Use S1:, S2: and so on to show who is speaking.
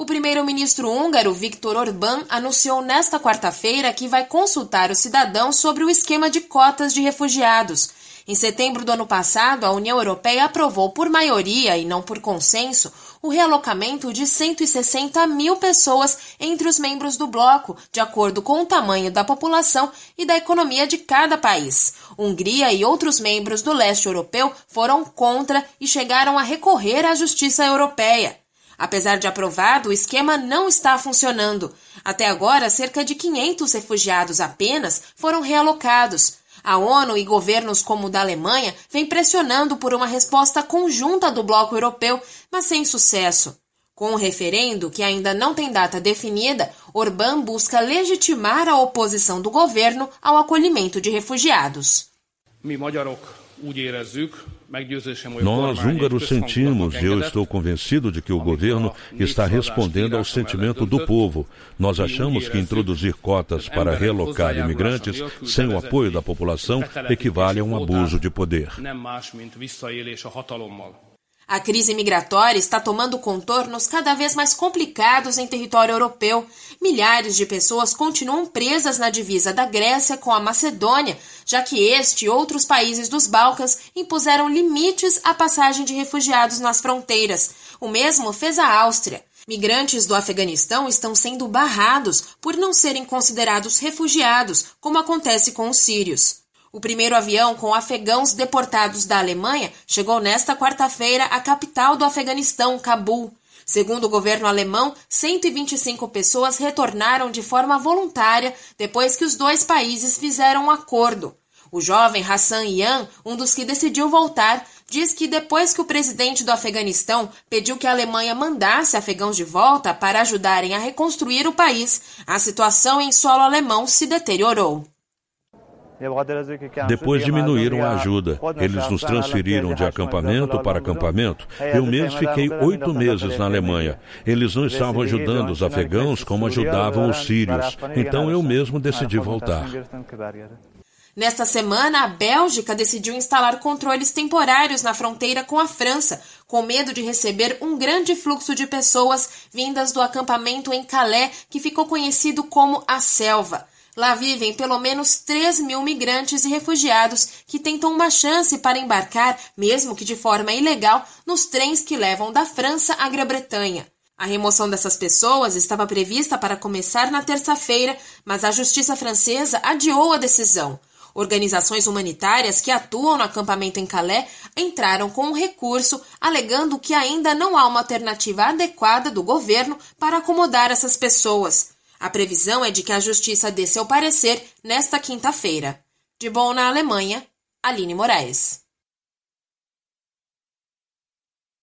S1: O primeiro-ministro húngaro, Viktor Orbán, anunciou nesta quarta-feira que vai consultar os cidadãos sobre o esquema de cotas de refugiados. Em setembro do ano passado, a União Europeia aprovou por maioria e não por consenso o realocamento de 160 mil pessoas entre os membros do bloco, de acordo com o tamanho da população e da economia de cada país. Hungria e outros membros do leste europeu foram contra e chegaram a recorrer à Justiça Europeia. Apesar de aprovado, o esquema não está funcionando. Até agora, cerca de 500 refugiados apenas foram realocados. A ONU e governos como o da Alemanha vêm pressionando por uma resposta conjunta do bloco europeu, mas sem sucesso. Com o referendo, que ainda não tem data definida, Orbán busca legitimar a oposição do governo ao acolhimento de refugiados.
S2: Nós, húngaros, sentimos e eu estou convencido de que o governo está respondendo ao sentimento do povo. Nós achamos que introduzir cotas para realocar imigrantes sem o apoio da população equivale a um abuso de poder.
S1: A crise migratória está tomando contornos cada vez mais complicados em território europeu. Milhares de pessoas continuam presas na divisa da Grécia com a Macedônia, já que este e outros países dos Balcãs impuseram limites à passagem de refugiados nas fronteiras. O mesmo fez a Áustria. Migrantes do Afeganistão estão sendo barrados por não serem considerados refugiados, como acontece com os sírios. O primeiro avião com afegãos deportados da Alemanha chegou nesta quarta-feira à capital do Afeganistão, Cabul. Segundo o governo alemão, 125 pessoas retornaram de forma voluntária depois que os dois países fizeram um acordo. O jovem Hassan Yan, um dos que decidiu voltar, diz que depois que o presidente do Afeganistão pediu que a Alemanha mandasse afegãos de volta para ajudarem a reconstruir o país, a situação em solo alemão se deteriorou.
S2: Depois diminuíram a ajuda. Eles nos transferiram de acampamento para acampamento. Eu mesmo fiquei 8 meses na Alemanha. Eles não estavam ajudando os afegãos como ajudavam os sírios. Então eu mesmo decidi voltar.
S1: Nesta semana, a Bélgica decidiu instalar controles temporários na fronteira com a França, com medo de receber um grande fluxo de pessoas vindas do acampamento em Calais, que ficou conhecido como a Selva. Lá vivem pelo menos 3 mil migrantes e refugiados que tentam uma chance para embarcar, mesmo que de forma ilegal, nos trens que levam da França à Grã-Bretanha. A remoção dessas pessoas estava prevista para começar na terça-feira, mas a justiça francesa adiou a decisão. Organizações humanitárias que atuam no acampamento em Calais entraram com um recurso, alegando que ainda não há uma alternativa adequada do governo para acomodar essas pessoas. A previsão é de que a justiça dê seu parecer nesta quinta-feira. De Bonn, na Alemanha, Aline Moraes.